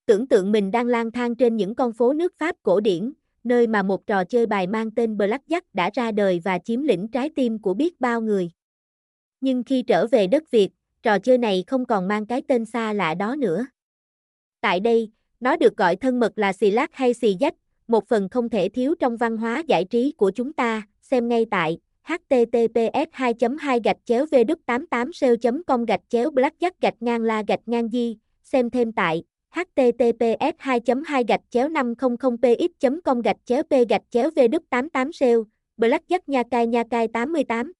Tưởng tượng mình đang lang thang trên những con phố nước Pháp cổ điển, nơi mà một trò chơi bài mang tên Blackjack đã ra đời và chiếm lĩnh trái tim của biết bao người. Nhưng khi trở về đất Việt, trò chơi này không còn mang cái tên xa lạ đó nữa. Tại đây, nó được gọi thân mật là xì lát hay xì dách, một phần không thể thiếu trong văn hóa giải trí của chúng ta. Xem ngay tại https 2 2 v 88 sale com blackjack -la-di. Xem thêm tại https 2 2 500 px com p v 88 sale Blackjack Nha Cai 88.